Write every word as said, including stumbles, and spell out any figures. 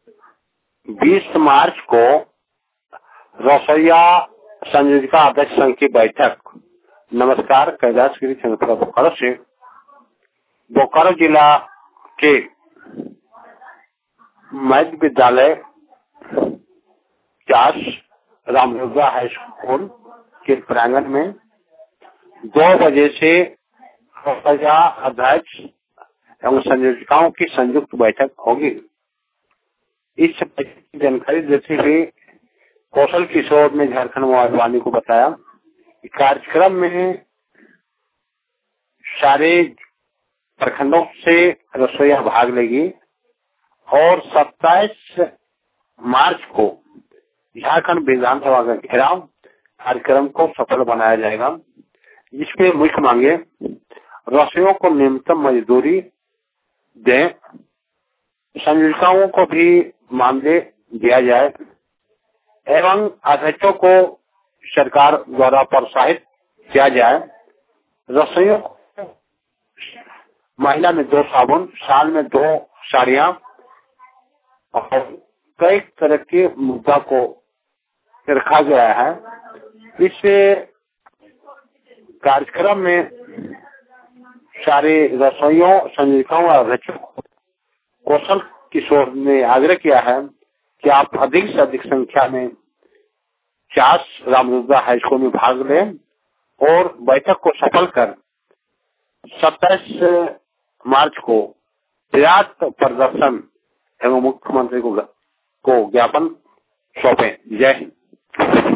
बीस मार्च को रसोईया संयोजिका अध्यक्ष संघ की बैठक। नमस्कार, कैलाशगिरी चंद्रपुरा बोकारो से। बोकारो जिला के मध्य विद्यालय चास रामदुर्गा हाई स्कूल के प्रांगण में दो बजे से रसोईया अध्यक्ष एवं संयोजिकाओं की संयुक्त बैठक होगी। इस बैठक की जानकारी देते हुए कौशल किशोर ने झारखंड मोबाइल को बताया कि कार्यक्रम में सारे प्रखंडों से रसोईया भाग लेगी और सत्ताईस मार्च को झारखंड विधानसभा का घेराव कार्यक्रम को सफल बनाया जाएगा, जिसमें मुख्य मांगे रसोइयों को न्यूनतम मजदूरी दें, संयोजिकाओं को भी मानदेय दिया जाए एवं अध्यक्षों को सरकार द्वारा प्रोत्साहित किया जाए। रसोइयों को महीना में दो साबुन, साल में दो साड़ियां और कई तरह के मुद्दा को रखा गया है। इस कार्यक्रम में सारे रसोइयों, संयोजिकाओं और अध्यक्षों को कौशल किशोर ने आग्रह किया है कि आप अधिक से अधिक संख्या में चास रामदुर्गा हाई स्कूल में भाग लें और बैठक को सफल कर सत्ताईस मार्च को विराट प्रदर्शन एवं मुख्यमंत्री को को ज्ञापन सौंपे। जय हिंद।